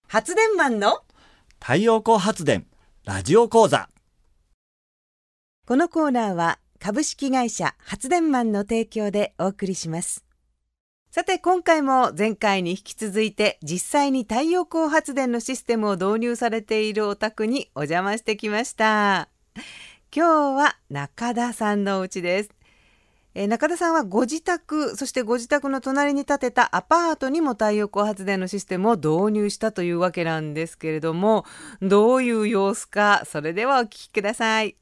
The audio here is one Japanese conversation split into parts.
発電マンの太陽光発電ラジオ講座。 このコーナーは株式会社発電マンの提供でお送りします。さて、今回も前回に引き続いて実際に太陽光発電のシステムを導入されているお宅にお邪魔してきました。今日は中田さんのお家です。中田さんはご自宅、そしてご自宅の隣に建てたアパートにも太陽光発電のシステムを導入したというわけなんですけれども、どういう様子か、それではお聞きください。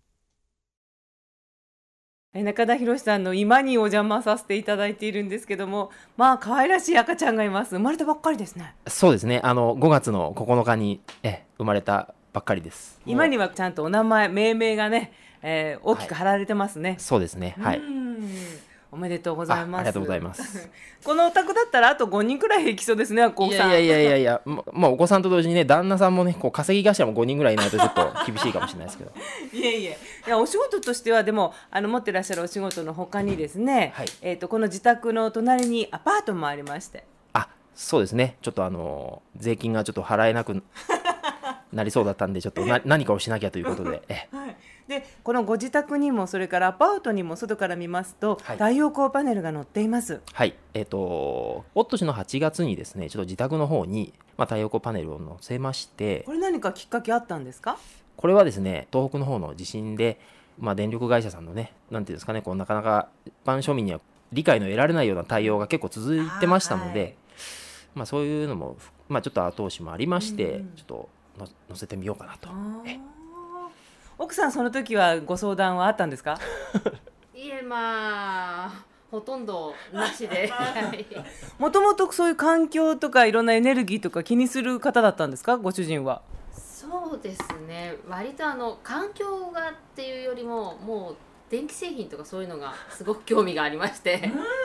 中田博さんの今にお邪魔させていただいているんですけども、可愛らしい赤ちゃんがいます。生まれたばっかりですね。 そうですね。5月の9日に生まれたばっかりです。 今にはちゃんとお名前、命名がね、大きく貼られてますね。 そうですね。はい。 おめでとうございます。 ありがとうございます。 このお宅だったらあと5人くらい平気そうですね、お子さん。 いや、お子さんと同時にね、旦那さんもね、こう稼ぎ頭も5人ぐらいいないとちょっと厳しいかもしれないですけど。 いや、お仕事としてはでも持ってらっしゃるお仕事の他にですね、この自宅の隣にアパートもありまして。 そうですね。ちょっと税金がちょっと払えなくなりそうだったんで、ちょっと何かをしなきゃということで。 で、このご自宅にもそれからアパートにも外から見ますと、太陽光パネルが載っています。 はい。おととしの8月にですね、ちょっと自宅の方に、太陽光パネルを載せまして。 これ何かきっかけあったんですか？ これはですね、東北の方の地震で、電力会社さんのね、なんていうんですかね、なかなか一般庶民には理解の得られないような対応が結構続いてましたので、そういうのも、ちょっと後押しもありまして、ちょっと載せてみようかなと。 奥さん、その時はご相談はあったんですか？ いえ、ほとんどなしでもともとそういう環境とかいろんなエネルギーとか気にする方だったんですか、ご主人は？ そうですね、割と環境がっていうよりも、もう電気製品とかそういうのがすごく興味がありまして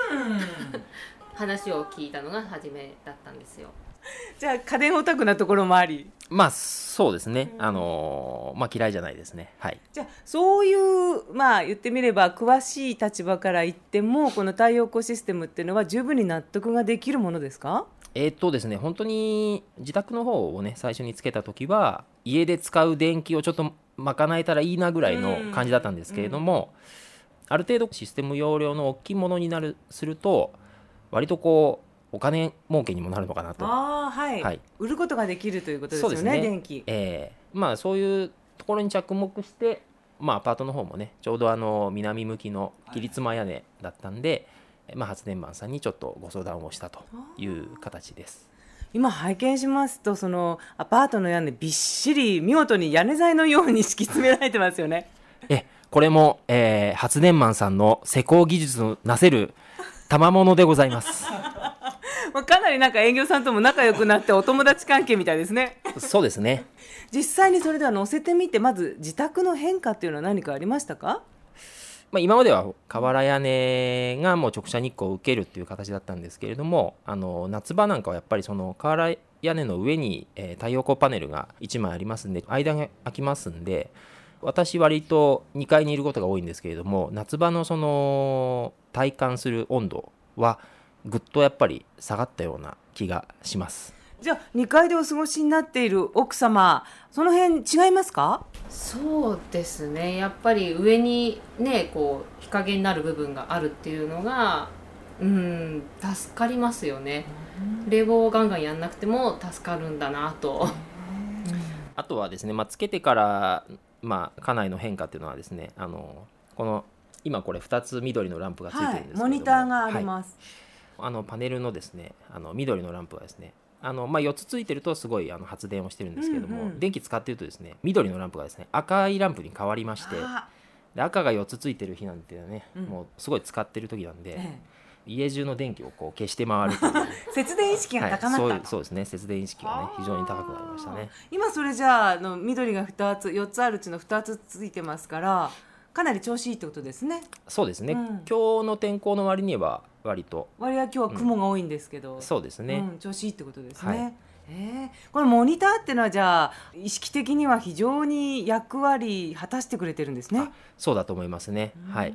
話を聞いたのが初めだったんですよ。 じゃあ家電オタクなところもあり。 そうですね。嫌いじゃないですね。はい。 じゃあそういう、言ってみれば詳しい立場から言っても、この太陽光システムっていうのは十分に納得ができるものですか？ ですね、本当に自宅の方をね、最初につけた時は家で使う電気をちょっと賄えたらいいなぐらいの感じだったんですけれども、ある程度システム容量の大きいものにすると割とお金儲けにもなるのかなと。 売ることができるということですよね。そうですね、電気。 そういうところに着目して、アパートの方もね、ちょうど南向きの切り妻屋根だったんで、発電マンさんにちょっとご相談をしたという形です。 今拝見しますと、そのアパートの屋根びっしり見事に屋根材のように敷き詰められてますよね。 これも、発電マンさんの施工技術のなせる賜物でございますかなり営業さんとも仲良くなってお友達関係みたいですね。 そうですね。 実際にそれでは載せてみて、まず自宅の変化っていうのは何かありましたか？ 今までは瓦屋根がもう直射日光を受けるっていう形だったんですけれども、夏場なんかはやっぱりその瓦屋根の上に、太陽光パネルが1枚ありますんで、間が空きますんで、私割と2階にいることが多いんですけれども、夏場のその体感する温度はぐっとやっぱり下がったような気がします。 じゃあ2階でお過ごしになっている奥様、その辺違いますか？ そうですね、やっぱり上にね、日陰になる部分があるっていうのが助かりますよね。冷房をガンガンやんなくても助かるんだなと。 あとはですね、つけてから家内の変化っていうのはですね、この今これ2つ緑のランプがついてるんですけども、 モニターがあります。 パネルのですね、緑のランプがですね、4つついてるとすごい発電をしてるんですけども、電気使ってるとですね、緑のランプがですね、赤いランプに変わりまして、で赤が4つついてる日なんてね、もうすごい使ってる時なんで、家中の電気を消して回るという節電意識が高まった、 そうですね、節電意識がね非常に高くなりましたね。 今それじゃあ緑が4つあるうちの2つついてますから、かなり調子いいってことですね。 そうですね、今日の天候の割には割は今日は雲が多いんですけど、 そうですね、 調子いいってことですね。このモニターっていうのはじゃあ意識的には非常に役割果たしてくれてるんですね。 そうだと思いますね。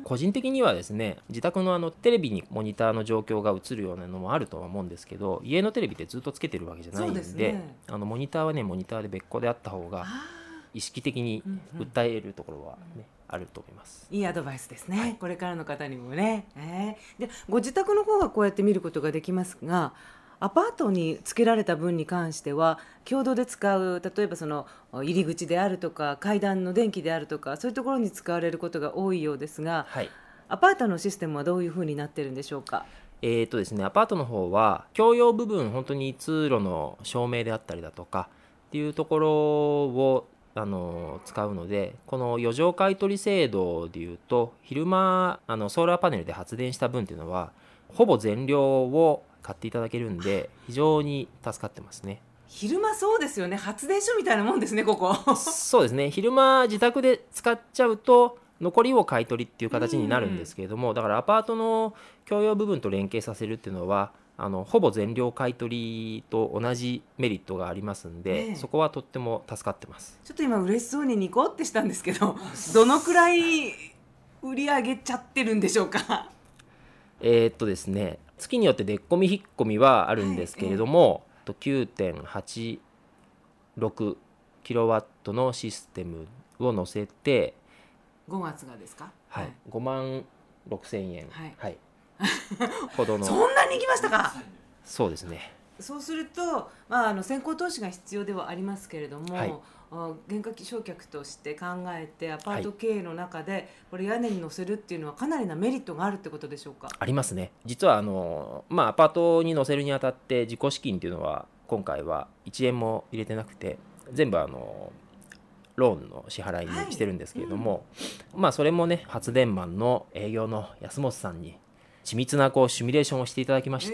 個人的にはですね、自宅のテレビにモニターの状況が映るようなのもあるとは思うんですけど、家のテレビってずっとつけてるわけじゃないん で、モニターはねモニターで別個であった方が意識的に訴えるところはね、あると思います。 いいアドバイスですね、 はい、 これからの方にもね、でご自宅の方はこうやって見ることができますが、アパートにつけられた分に関しては共同で使う、例えばその入り口であるとか階段の電気であるとか、そういうところに使われることが多いようですが、 はい、 アパートのシステムはどういうふうになってるんでしょうか。 ですね、アパートの方は共用部分、本当に通路の照明であったりだとかっていうところを使うので、この余剰買取制度でいうと、昼間ソーラーパネルで発電した分っていうのはほぼ全量を買っていただけるんで、非常に助かってますね。 昼間そうですよね、発電所みたいなもんですね、ここそうですね、昼間自宅で使っちゃうと残りを買い取りっていう形になるんですけれども、だからアパートの共用部分と連携させるっていうのはほぼ全量買い取りと同じメリットがありますんで、そこはとっても助かってます。 ちょっと今嬉しそうにニコってしたんですけど、どのくらい売り上げちゃってるんでしょうか。 ですね、月によって出っ込み引っ込みはあるんですけれども、9.86 キロワットのシステムを載せて 5月がですか、 はい、5万6千円、はいほどの。 そんなにいきましたか。 そうですね。 そうすると、先行投資が必要ではありますけれども、はい、減価償却として考えてアパート経営の中でこれ屋根に乗せるっていうのはかなりなメリットがあるってことでしょうか。 ありますね。実はアパートに乗せるにあたって自己資金っていうのは今回は1円も入れてなくて、全部ローンの支払いにしてるんですけれども、それもね、発電マンの営業の安本さんに緻密なシミュレーションをしていただきまして、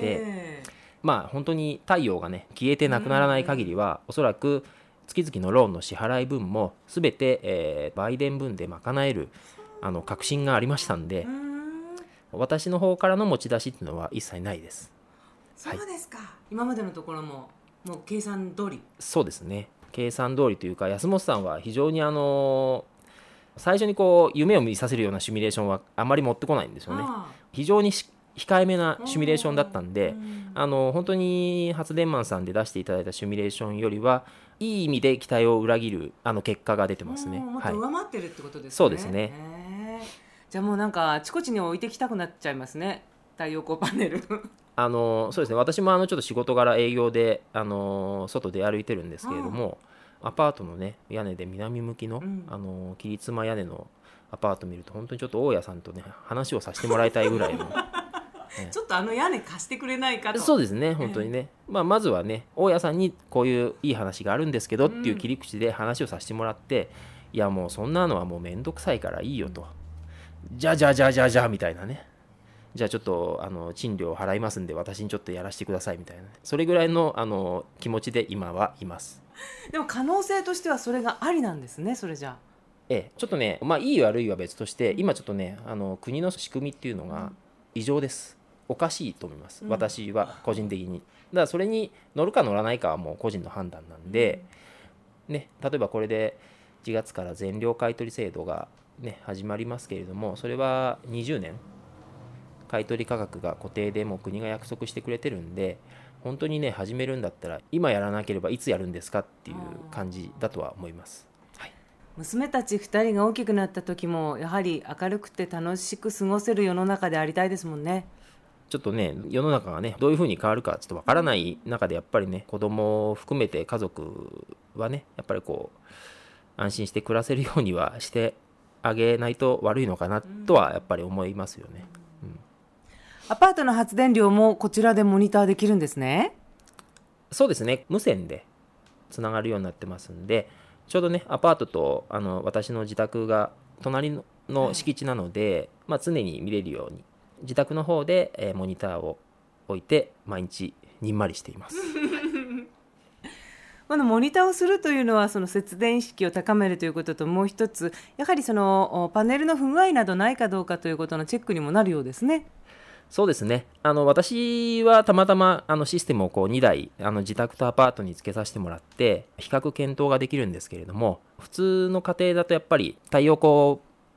本当に太陽がね消えてなくならない限りは、おそらく月々のローンの支払い分も全て、売電分で賄える確信がありましたんで、私の方からの持ち出しっていうのは一切ないです。 そうですか、今までのところもう計算通り。 そうですね、計算通りというか、安本さんは非常に最初に夢を見させるようなシミュレーションはあまり持ってこないんですよね。非常に控えめなシミュレーションだったんで、本当に発電マンさんで出していただいたシミュレーションよりはいい意味で期待を裏切る結果が出てますね。 もっと上回ってるってことですね。 そうですね。 じゃあもうなんかあちこちに置いてきたくなっちゃいますね、太陽光パネルそうですね、私もちょっと仕事柄営業で外で歩いてるんですけれども、アパートのね屋根で南向きの、切妻屋根のアパート見ると、本当にちょっと大家さんとね話をさせてもらいたいぐらいのちょっと屋根貸してくれないかと。 そうですね、本当にね、まずはね大家さんにこういういい話があるんですけどっていう切り口で話をさせてもらって、いやもうそんなのはもうめんどくさいからいいよと、じゃあみたいなね、じゃあちょっと賃料払いますんで私にちょっとやらせてくださいみたいな、それぐらいの気持ちで今はいます。 でも可能性としてはそれがありなんですね、それじゃあ。 ちょっとね、いい悪いは別として、今ちょっとね国の仕組みっていうのが異常です。おかしいと思います、私は個人的に。だからそれに乗るか乗らないかはもう個人の判断なんで、ね、例えばこれで1月から全量買取制度が、ね、始まりますけれども、それは20年買取価格が固定でもう国が約束してくれてるんで、本当にね始めるんだったら今やらなければいつやるんですかっていう感じだとは思います。 娘たち2人が大きくなった時もやはり明るくて楽しく過ごせる世の中でありたいですもんね。 ちょっとね世の中がねどういう風に変わるかちょっとわからない中で、やっぱりね子供を含めて家族はねやっぱり安心して暮らせるようにはしてあげないと悪いのかなとはやっぱり思いますよね。 アパートの発電量もこちらでモニターできるんですね。 そうですね、無線でつながるようになってますんで、ちょうどねアパートと私の自宅が隣の敷地なので、常に見れるように自宅の方で、モニターを置いて毎日にんまりしていますこのモニターをするというのはその節電意識を高めるということと、もう一つやはりそのパネルの不具合などないかどうかということのチェックにもなるようですね。 そうですね、私はたまたまシステムを2台自宅とアパートにつけさせてもらって比較検討ができるんですけれども、普通の家庭だとやっぱり太陽光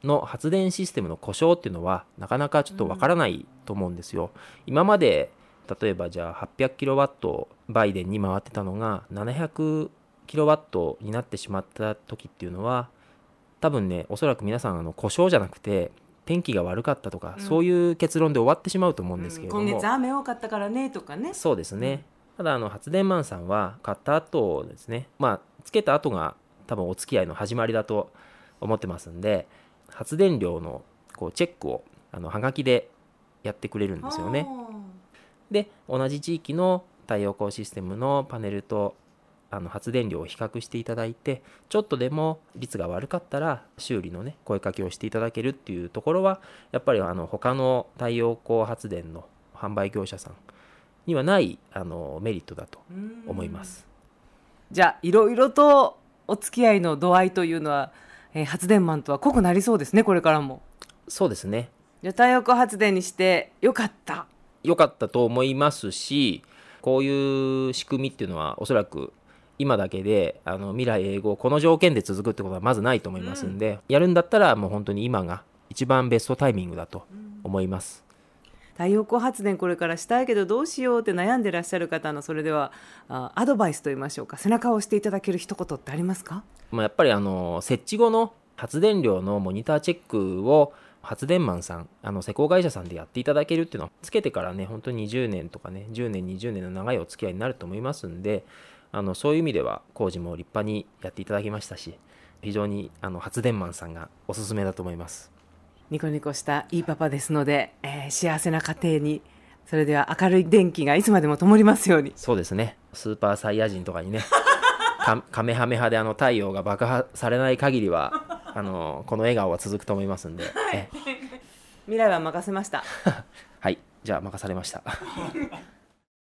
の発電システムの故障っていうのはなかなかちょっとわからないと思うんですよ。今まで例えばじゃあ800キロワット売電に回ってたのが700キロワットになってしまった時っていうのは、多分ね、おそらく皆さん故障じゃなくて天気が悪かったとか、そういう結論で終わってしまうと思うんですけれども、 今月雨多かったからねとかね。 そうですね。ただ発電マンさんは買った後ですね、つけた後が多分お付き合いの始まりだと思ってますんで、発電量のチェックをはがきでやってくれるんですよね。で、同じ地域の太陽光システムのパネルと発電量を比較していただいて、ちょっとでも率が悪かったら修理のね声かけをしていただけるっていうところは、やっぱり他の太陽光発電の販売業者さんにはないメリットだと思います。 じゃあいろいろとお付き合いの度合いというのは、発電マンとは濃くなりそうですね、これからも。 そうですね。 じゃあ太陽光発電にしてよかったと思いますし、こういう仕組みっていうのはおそらく今だけで未来永劫この条件で続くってことはまずないと思いますんで、やるんだったらもう本当に今が一番ベストタイミングだと思います。 太陽光発電これからしたいけどどうしようって悩んでらっしゃる方の、それではアドバイスといいましょうか、背中を押していただける一言ってありますか？ やっぱり設置後の発電量のモニターチェックを発電マンさん施工会社さんでやっていただけるっていうのは、つけてからね本当に20年とかね10年20年の長いお付き合いになると思いますんで、そういう意味では工事も立派にやっていただきましたし、非常に発電マンさんがおすすめだと思います。 ニコニコしたいいパパですので、幸せな家庭に、それでは明るい電気がいつまでも灯りますように。 そうですね。スーパーサイヤ人とかにねカメハメ派で太陽が爆破されない限りはこの笑顔は続くと思いますんで、 未来は任せましたはい、じゃあ任されました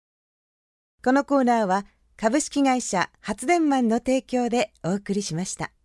このコーナーは株式会社発電マンの提供でお送りしました。